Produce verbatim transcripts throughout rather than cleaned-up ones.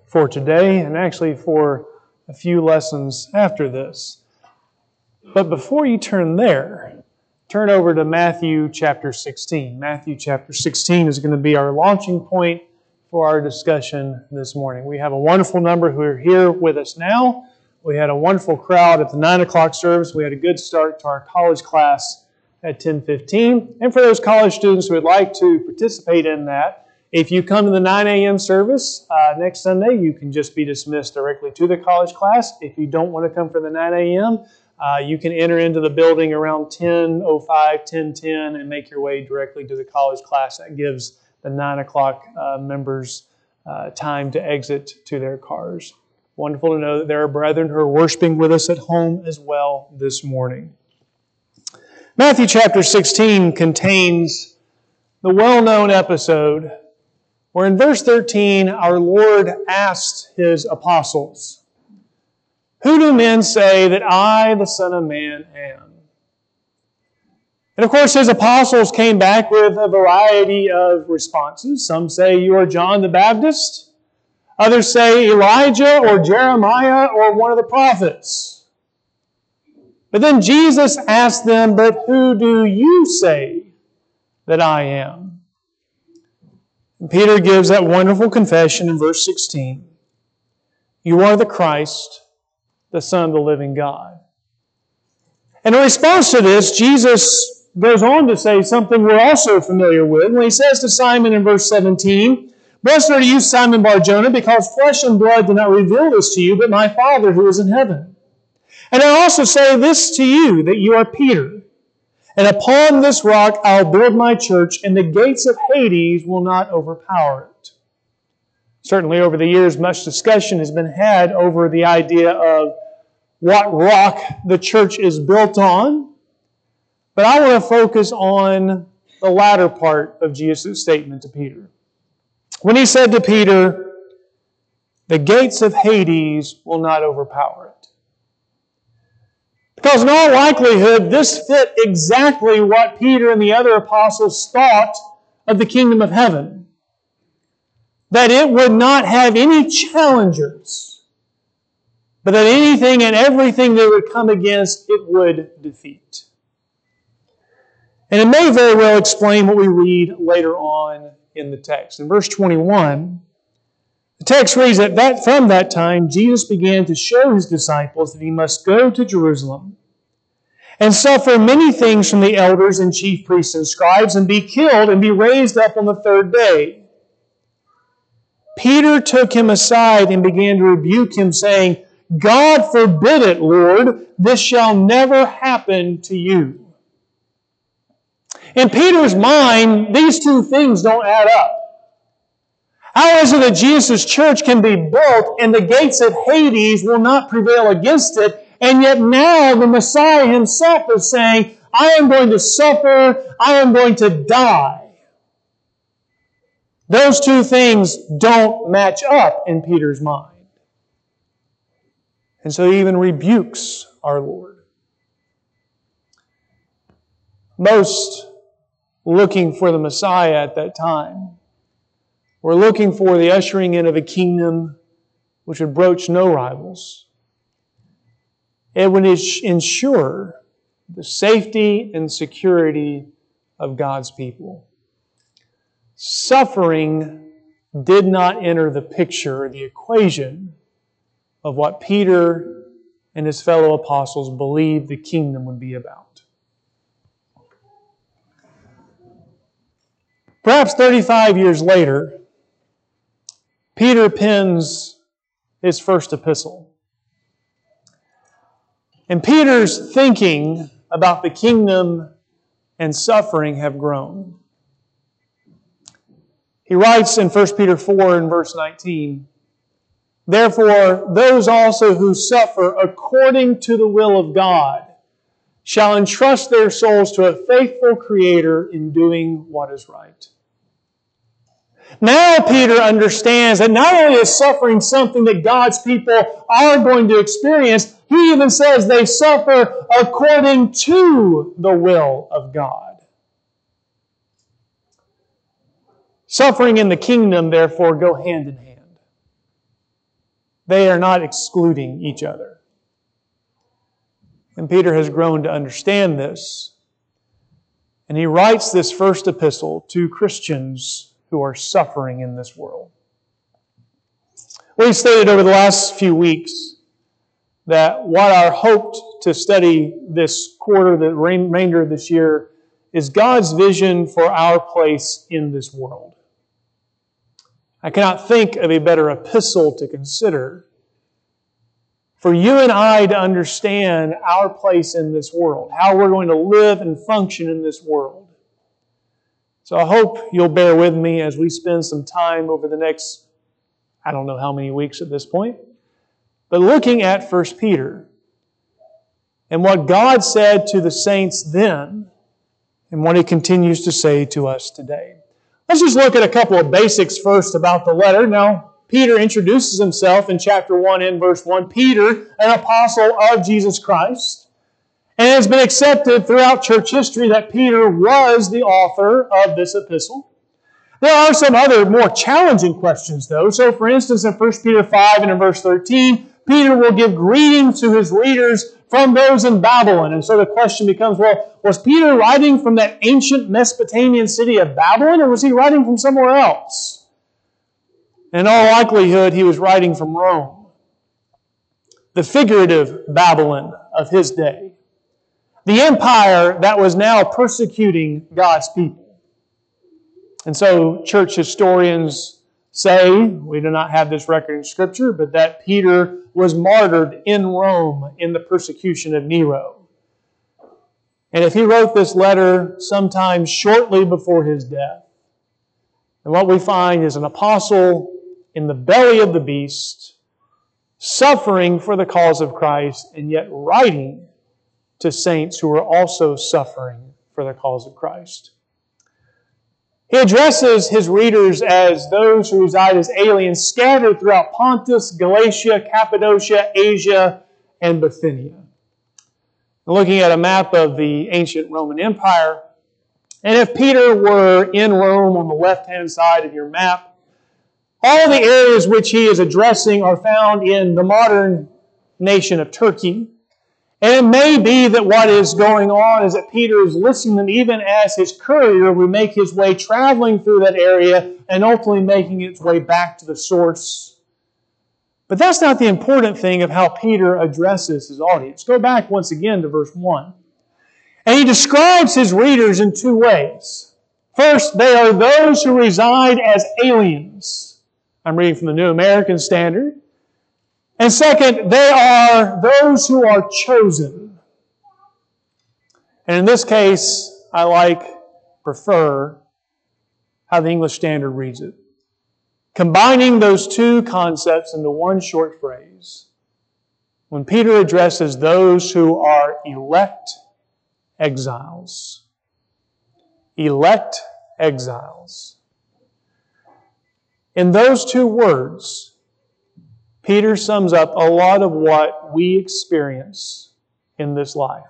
for today and actually for a few lessons after this. But before you turn there, turn over to Matthew chapter sixteen. Matthew chapter sixteen is going to be our launching point for our discussion this morning. We have a wonderful number who are here with us now. We had a wonderful crowd at the nine o'clock service. We had a good start to our college class at ten fifteen. And for those college students who would like to participate in that, if you come to the nine a.m. service uh, next Sunday, you can just be dismissed directly to the college class. If you don't want to come for the nine a.m., uh, you can enter into the building around ten oh five, ten ten and make your way directly to the college class. That gives the nine o'clock uh, members uh, time to exit to their cars. Wonderful to know that there are brethren who are worshiping with us at home as well this morning. Matthew chapter sixteen contains the well-known episode where in verse thirteen our Lord asked His apostles, "Who do men say that I, the Son of Man, am?" And of course His apostles came back with a variety of responses. Some say, "You are John the Baptist." Others say Elijah or Jeremiah or one of the prophets. But then Jesus asked them, "But who do you say that I am?" And Peter gives that wonderful confession in verse sixteen. "You are the Christ, the Son of the living God." And in response to this, Jesus goes on to say something we're also familiar with when He says to Simon in verse seventeen, "Blessed are you, Simon Bar-Jonah, because flesh and blood did not reveal this to you, but my Father who is in heaven. And I also say this to you, that you are Peter, and upon this rock I'll build my church, and the gates of Hades will not overpower it." Certainly over the years, much discussion has been had over the idea of what rock the church is built on. But I want to focus on the latter part of Jesus' statement to Peter. When He said to Peter, "The gates of Hades will not overpower it." Because in all likelihood, this fit exactly what Peter and the other apostles thought of the kingdom of heaven. That it would not have any challengers, but that anything and everything that would come against, it would defeat. And it may very well explain what we read later on in the text. In verse twenty-one, the text reads that, that from that time Jesus began to show His disciples that He must go to Jerusalem and suffer many things from the elders and chief priests and scribes and be killed and be raised up on the third day. Peter took Him aside and began to rebuke Him, saying, "God forbid it, Lord, this shall never happen to you." In Peter's mind, these two things don't add up. How is it that Jesus' church can be built and the gates of Hades will not prevail against it, and yet now the Messiah Himself is saying, "I am going to suffer, I am going to die"? Those two things don't match up in Peter's mind. And so He even rebukes our Lord. Most looking for the Messiah at that time were looking for the ushering in of a kingdom which would broach no rivals. It would ensure the safety and security of God's people. Suffering did not enter the picture, the equation, of what Peter and his fellow apostles believed the kingdom would be about. Perhaps thirty-five years later, Peter pens his first epistle. And Peter's thinking about the kingdom and suffering have grown. He writes in First Peter four and verse nineteen, "Therefore, those also who suffer according to the will of God shall entrust their souls to a faithful Creator in doing what is right." Now Peter understands that not only is suffering something that God's people are going to experience, he even says they suffer according to the will of God. Suffering and the kingdom, therefore, go hand in hand. They are not excluding each other. And Peter has grown to understand this. And he writes this first epistle to Christians who are suffering in this world. We've stated over the last few weeks that what our hope to study this quarter, the remainder of this year, is God's vision for our place in this world. I cannot think of a better epistle to consider for you and I to understand our place in this world, how we're going to live and function in this world. So I hope you'll bear with me as we spend some time over the next, I don't know how many weeks at this point, but looking at First Peter and what God said to the saints then and what He continues to say to us today. Let's just look at a couple of basics first about the letter. Now, Peter introduces himself in chapter one and verse one. Peter, an apostle of Jesus Christ. And it has been accepted throughout church history that Peter was the author of this epistle. There are some other more challenging questions, though. So, for instance, in First Peter five and in verse thirteen, Peter will give greetings to his readers from those in Babylon. And so the question becomes, well, was Peter writing from that ancient Mesopotamian city of Babylon, or was he writing from somewhere else? In all likelihood, he was writing from Rome, the figurative Babylon of his day, the empire that was now persecuting God's people. And so church historians say, we do not have this record in Scripture, but that Peter was martyred in Rome in the persecution of Nero. And if he wrote this letter sometime shortly before his death, and what we find is an apostle in the belly of the beast, suffering for the cause of Christ, and yet writing to saints who are also suffering for the cause of Christ. He addresses his readers as those who reside as aliens scattered throughout Pontus, Galatia, Cappadocia, Asia, and Bithynia. Looking at a map of the ancient Roman Empire, and if Peter were in Rome on the left-hand side of your map, all the areas which he is addressing are found in the modern nation of Turkey. And it may be that what is going on is that Peter is listening to them even as his courier would make his way traveling through that area and ultimately making its way back to the source. But that's not the important thing of how Peter addresses his audience. Go back once again to verse one. And he describes his readers in two ways. First, they are those who reside as aliens. I'm reading from the New American Standard. And second, they are those who are chosen. And in this case, I like, prefer how the English Standard reads it. Combining those two concepts into one short phrase, when Peter addresses those who are elect exiles. Elect exiles. In those two words, Peter sums up a lot of what we experience in this life.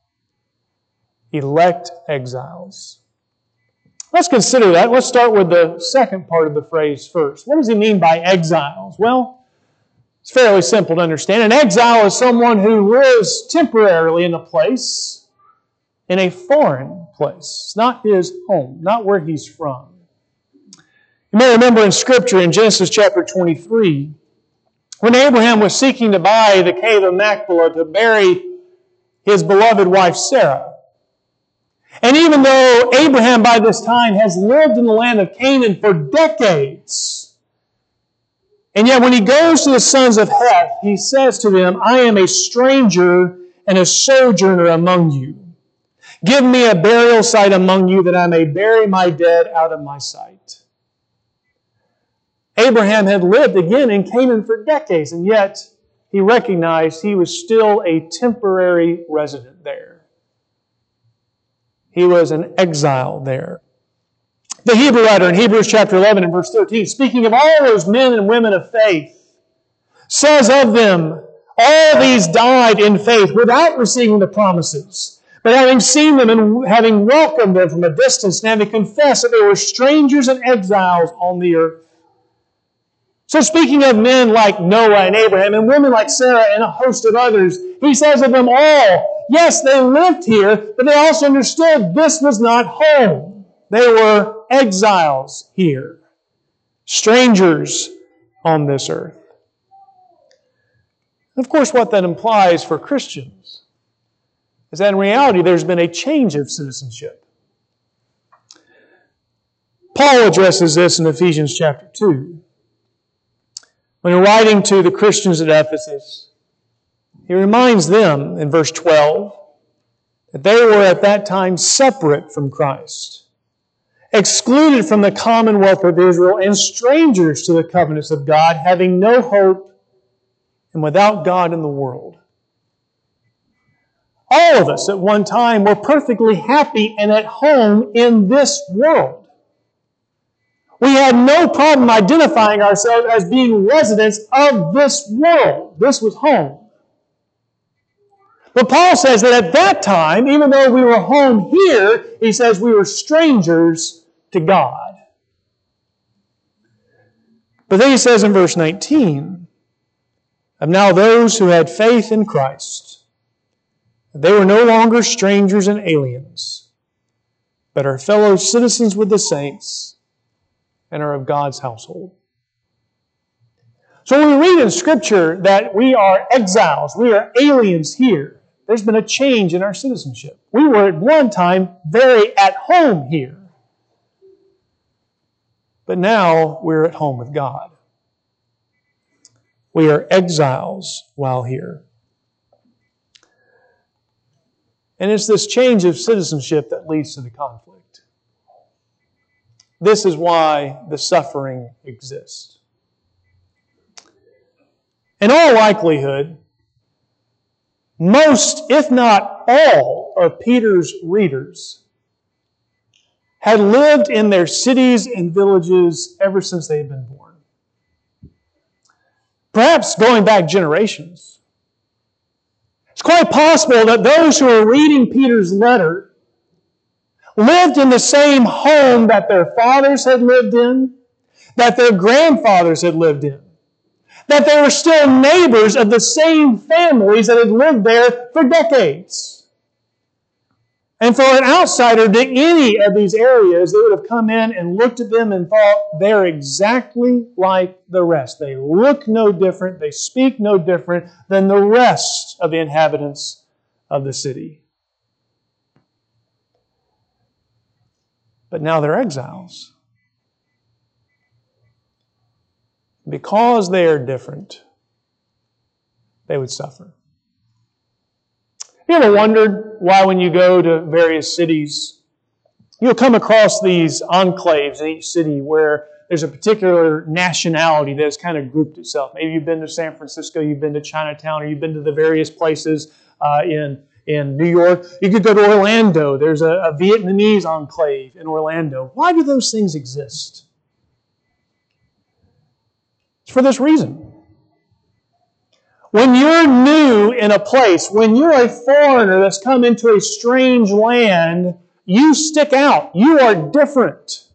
Elect exiles. Let's consider that. Let's start with the second part of the phrase first. What does he mean by exiles? Well, it's fairly simple to understand. An exile is someone who lives temporarily in a place, in a foreign place. It's not his home, not where he's from. You may remember in Scripture in Genesis chapter twenty-three, when Abraham was seeking to buy the cave of Machpelah to bury his beloved wife Sarah. And even though Abraham by this time has lived in the land of Canaan for decades, and yet when he goes to the sons of Heth, he says to them, I am a stranger and a sojourner among you. Give me a burial site among you that I may bury my dead out of my sight. Abraham had lived again in Canaan for decades, and yet he recognized he was still a temporary resident there. He was an exile there. The Hebrew writer in Hebrews chapter eleven and verse thirteen, speaking of all those men and women of faith, says of them, all these died in faith without receiving the promises, but having seen them and having welcomed them from a distance, and having confessed that they were strangers and exiles on the earth. So So speaking of men like Noah and Abraham and women like Sarah and a host of others, he says of them all, yes, they lived here, but they also understood this was not home. They were exiles here, strangers on this earth. Of course, what that implies for Christians is that in reality there's been a change of citizenship. Paul addresses this in Ephesians chapter two. When writing to the Christians at Ephesus, he reminds them in verse twelve that they were at that time separate from Christ, excluded from the commonwealth of Israel, and strangers to the covenants of God, having no hope and without God in the world. All of us at one time were perfectly happy and at home in this world. We had no problem identifying ourselves as being residents of this world. This was home. But Paul says that at that time, even though we were home here, he says we were strangers to God. But then he says in verse nineteen, of now those who had faith in Christ, they were no longer strangers and aliens, but are fellow citizens with the saints, and are of God's household. So when we read in Scripture that we are exiles, we are aliens here, there's been a change in our citizenship. We were at one time very at home here. But now we're at home with God. We are exiles while here. And it's this change of citizenship that leads to the conflict. This is why the suffering exists. In all likelihood, most, if not all, of Peter's readers had lived in their cities and villages ever since they had been born. Perhaps going back generations. It's quite possible that those who are reading Peter's letter lived in the same home that their fathers had lived in, that their grandfathers had lived in, that they were still neighbors of the same families that had lived there for decades. And for an outsider to any of these areas, they would have come in and looked at them and thought, they're exactly like the rest. They look no different, they speak no different than the rest of the inhabitants of the city. But now they're exiles. Because they are different, they would suffer. You ever wondered why when you go to various cities, you'll come across these enclaves in each city where there's a particular nationality that has kind of grouped itself. Maybe you've been to San Francisco, you've been to Chinatown, or you've been to the various places uh, in In New York. You could go to Orlando. There's a, a Vietnamese enclave in Orlando. Why do those things exist? It's for this reason. When you're new in a place, when you're a foreigner that's come into a strange land, you stick out. You are different.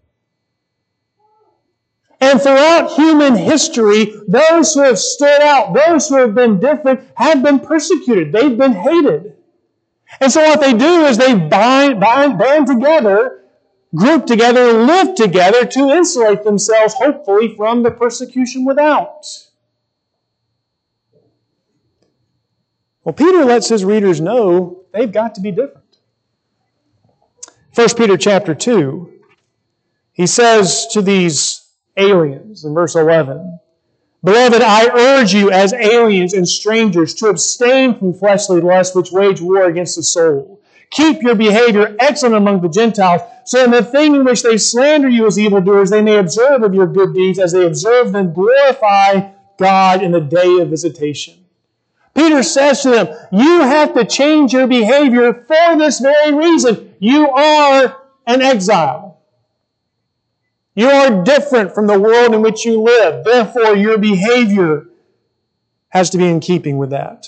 And throughout human history, those who have stood out, those who have been different, have been persecuted. They've been hated. And so what they do is they bind, bind, band together, group together, live together to insulate themselves, hopefully, from the persecution without. Well, Peter lets his readers know they've got to be different. First Peter chapter two, he says to these aliens in verse eleven, Beloved, I urge you as aliens and strangers to abstain from fleshly lusts which wage war against the soul. Keep your behavior excellent among the Gentiles, so in the thing in which they slander you as evildoers, they may observe of your good deeds. As they observe them, glorify God in the day of visitation. Peter says to them, you have to change your behavior for this very reason. You are an exile. You are different from the world in which you live. Therefore, your behavior has to be in keeping with that.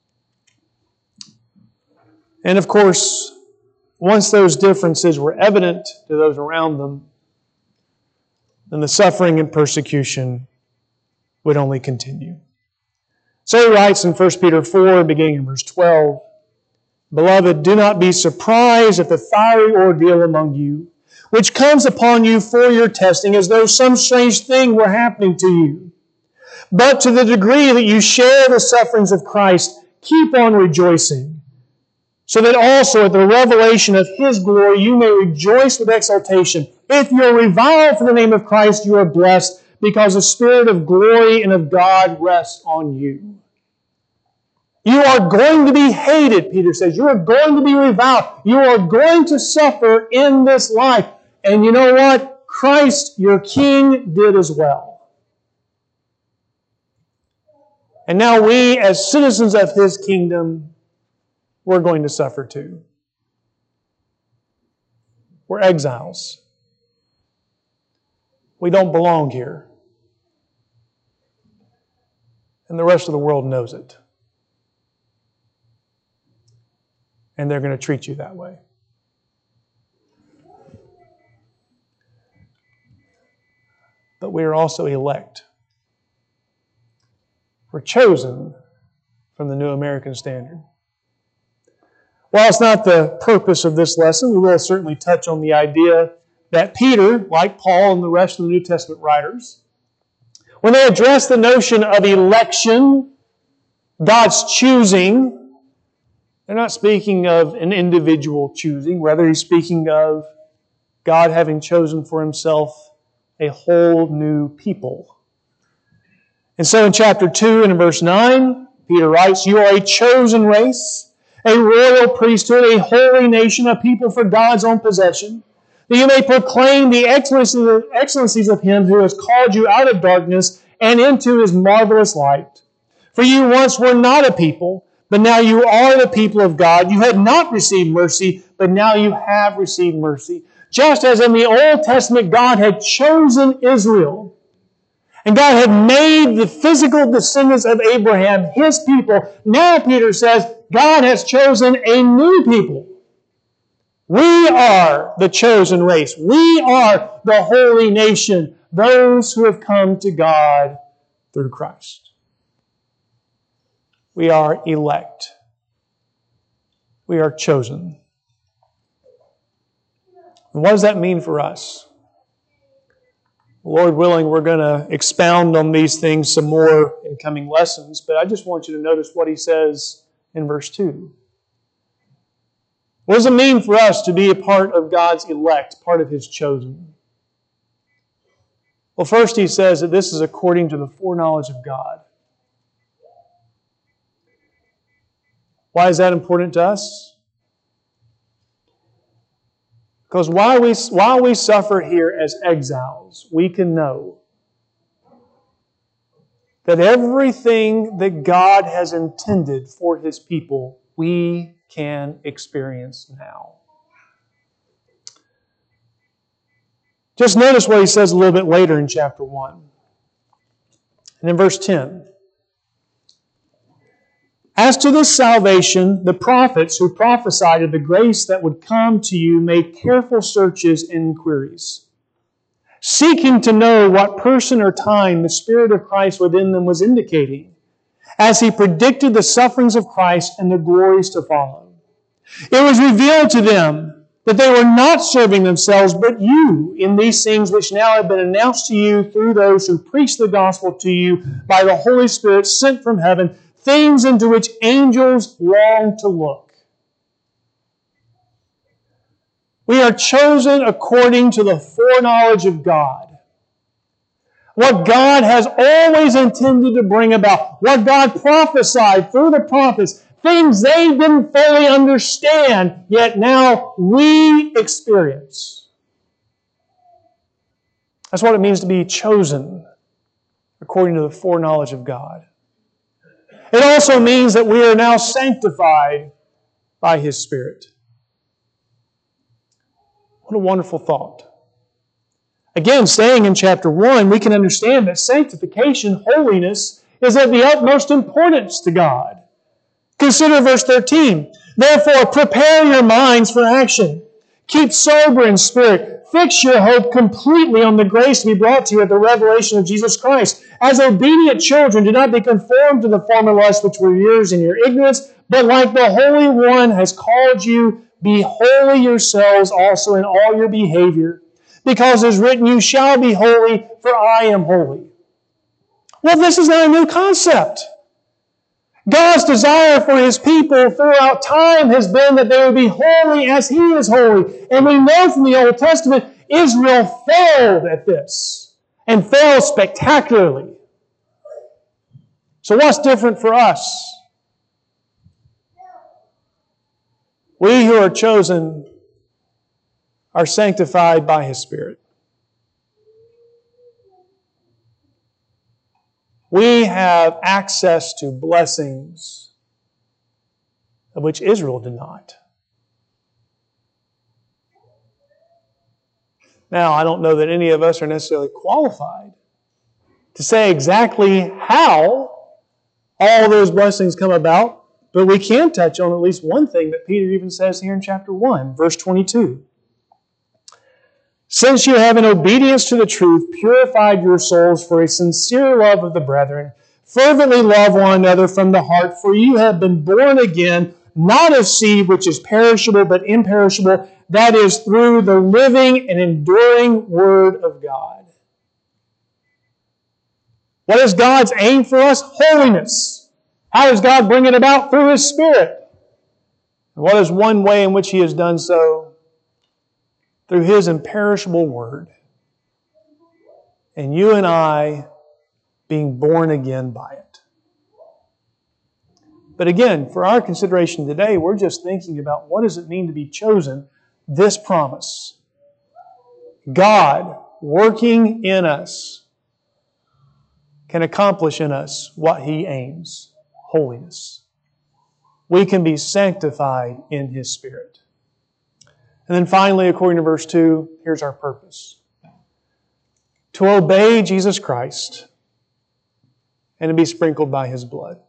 And of course, once those differences were evident to those around them, then the suffering and persecution would only continue. So he writes in First Peter four, beginning in verse twelve, Beloved, do not be surprised at the fiery ordeal among you, which comes upon you for your testing, as though some strange thing were happening to you. But to the degree that you share the sufferings of Christ, keep on rejoicing, so that also at the revelation of His glory you may rejoice with exultation. If you are reviled for the name of Christ, you are blessed, because the Spirit of glory and of God rests on you. You are going to be hated, Peter says. You are going to be reviled. You are going to suffer in this life. And you know what? Christ, your King, did as well. And now we, as citizens of His kingdom, we're going to suffer too. We're exiles. We don't belong here. And the rest of the world knows it. And they're going to treat you that way. But we are also elect. We're chosen from the New American Standard. While it's not the purpose of this lesson, we will certainly touch on the idea that Peter, like Paul and the rest of the New Testament writers, when they address the notion of election, God's choosing, they're not speaking of an individual choosing. Rather, he's speaking of God having chosen for Himself a whole new people. And so in chapter two and in verse nine, Peter writes, You are a chosen race, a royal priesthood, a holy nation, a people for God's own possession, that you may proclaim the excellencies of Him who has called you out of darkness and into His marvelous light. For you once were not a people, but now you are the people of God. You had not received mercy, but now you have received mercy. Just as in the Old Testament God had chosen Israel, and God had made the physical descendants of Abraham His people, now Peter says God has chosen a new people. We are the chosen race. We are the holy nation, those who have come to God through Christ. We are elect. We are chosen. And what does that mean for us? Lord willing, we're going to expound on these things some more in coming lessons, but I just want you to notice what he says in verse two. What does it mean for us to be a part of God's elect, part of His chosen? Well, first he says that this is according to the foreknowledge of God. Why is that important to us? Because while we, while we suffer here as exiles, we can know that everything that God has intended for His people, we can experience now. Just notice what he says a little bit later in chapter one. And in verse ten. As to this salvation, the prophets who prophesied of the grace that would come to you made careful searches and inquiries, seeking to know what person or time the Spirit of Christ within them was indicating, as He predicted the sufferings of Christ and the glories to follow. It was revealed to them that they were not serving themselves, but you, in these things which now have been announced to you through those who preach the gospel to you by the Holy Spirit sent from heaven, things into which angels long to look. We are chosen according to the foreknowledge of God. What God has always intended to bring about. What God prophesied through the prophets. Things they didn't fully understand, yet now we experience. That's what it means to be chosen according to the foreknowledge of God. It also means that we are now sanctified by His Spirit. What a wonderful thought. Again, staying in chapter one, we can understand that sanctification, holiness, is of the utmost importance to God. Consider verse thirteen. Therefore, prepare your minds for action. Keep sober in spirit. fix your hope completely on the grace to be brought to you at the revelation of Jesus Christ. As obedient children, do not be conformed to the former lusts which were yours in your ignorance, but like the Holy One has called you, be holy yourselves also in all your behavior, because it is written, you shall be holy, for I am holy. Well, this is not a new concept. God's desire for His people throughout time has been that they would be holy as He is holy. And we know from the Old Testament, Israel failed at this, and failed spectacularly. So what's different for us? We who are chosen are sanctified by His Spirit. We have access to blessings of which Israel did not. Now, I don't know that any of us are necessarily qualified to say exactly how all those blessings come about, but we can touch on at least one thing that Peter even says here in chapter one, verse twenty-two. Since you have in obedience to the truth purified your souls for a sincere love of the brethren, fervently love one another from the heart, for you have been born again, not of seed which is perishable, but imperishable, that is through the living and enduring Word of God. What is God's aim for us? Holiness. How does God bring it about? Through His Spirit. And what is one way in which He has done so? Through His imperishable Word. And you and I being born again by it. But again, for our consideration today, we're just thinking about what does it mean to be chosen? This promise. God working in us can accomplish in us what He aims. Holiness. We can be sanctified in His Spirit. And then finally, according to verse two, here's our purpose. To obey Jesus Christ and to be sprinkled by His blood.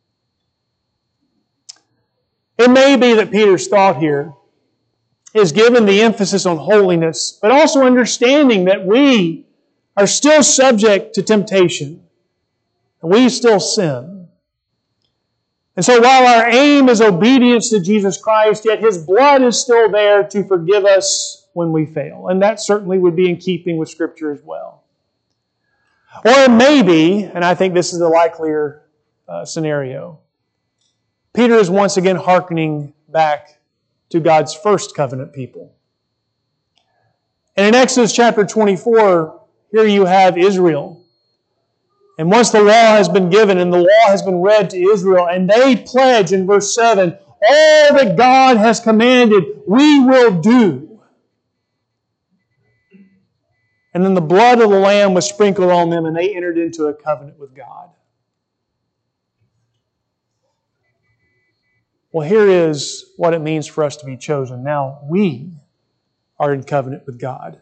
It may be that Peter's thought here is given the emphasis on holiness, but also understanding that we are still subject to temptation. And we still sin. And so while our aim is obedience to Jesus Christ, yet His blood is still there to forgive us when we fail. And that certainly would be in keeping with Scripture as well. Or it may be, and I think this is a likelier uh, scenario, Peter is once again hearkening back to God's first covenant people. And in Exodus chapter twenty-four, here you have Israel. And once the law has been given and the law has been read to Israel, and they pledge in verse seven, all that God has commanded, we will do. And then the blood of the Lamb was sprinkled on them, and they entered into a covenant with God. Well, here is what it means for us to be chosen. Now, we are in covenant with God.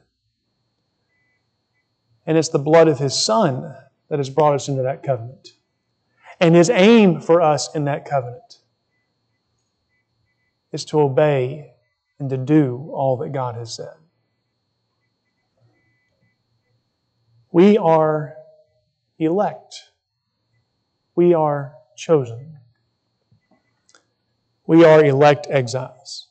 And it's the blood of His Son that has brought us into that covenant. And His aim for us in that covenant is to obey and to do all that God has said. We are elect. We are chosen. We are elect exiles.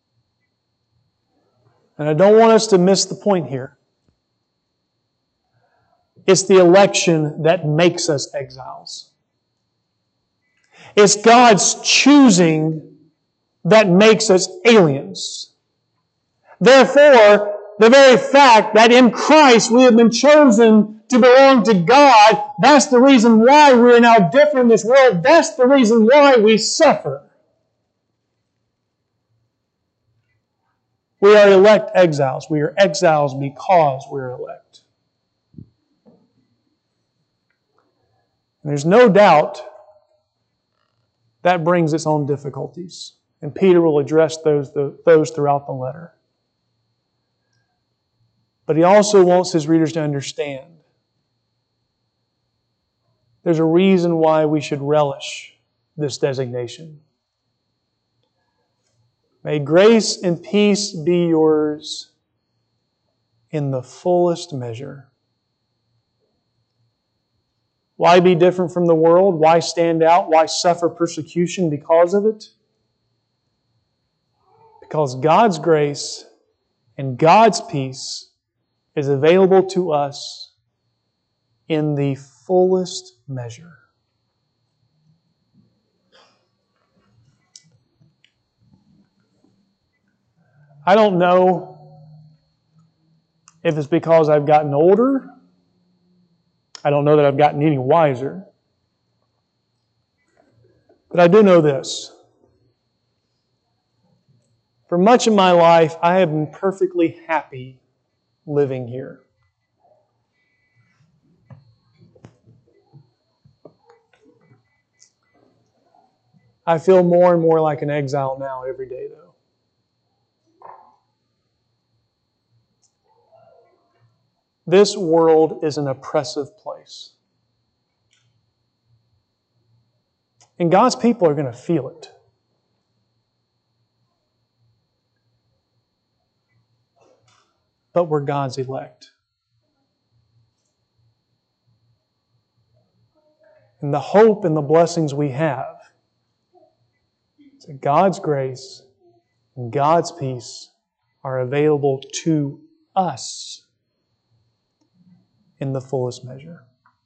And I don't want us to miss the point here. It's the election that makes us exiles. It's God's choosing that makes us aliens. Therefore, the very fact that in Christ we have been chosen to belong to God, that's the reason why we are now different in this world. That's the reason why we suffer. We are elect exiles. We are exiles because we are elect. And there's no doubt that brings its own difficulties. And Peter will address those, those throughout the letter. But he also wants his readers to understand there's a reason why we should relish this designation. May grace and peace be yours in the fullest measure. Why be different from the world? Why stand out? Why suffer persecution because of it? Because God's grace and God's peace is available to us in the fullest measure. I don't know if it's because I've gotten older. I don't know that I've gotten any wiser. But I do know this. For much of my life, I have been perfectly happy living here. I feel more and more like an exile now every day, though. This world is an oppressive place. And God's people are going to feel it. But we're God's elect. And the hope and the blessings we have is that God's grace and God's peace are available to us in the fullest measure.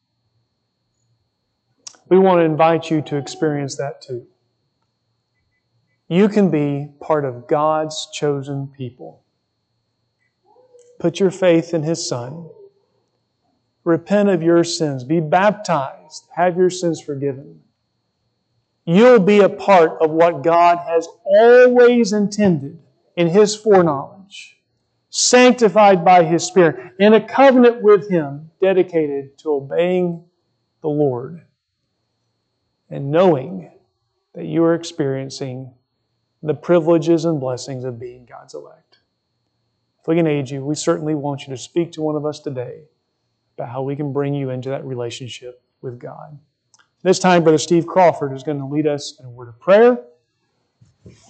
We want to invite you to experience that too. You can be part of God's chosen people. Put your faith in His Son. Repent of your sins. Be baptized. Have your sins forgiven. You'll be a part of what God has always intended in His foreknowledge, sanctified by His Spirit, in a covenant with Him, dedicated to obeying the Lord and knowing that you are experiencing the privileges and blessings of being God's elect. If we can aid you, we certainly want you to speak to one of us today about how we can bring you into that relationship with God. This time, Brother Steve Crawford is going to lead us in a word of prayer.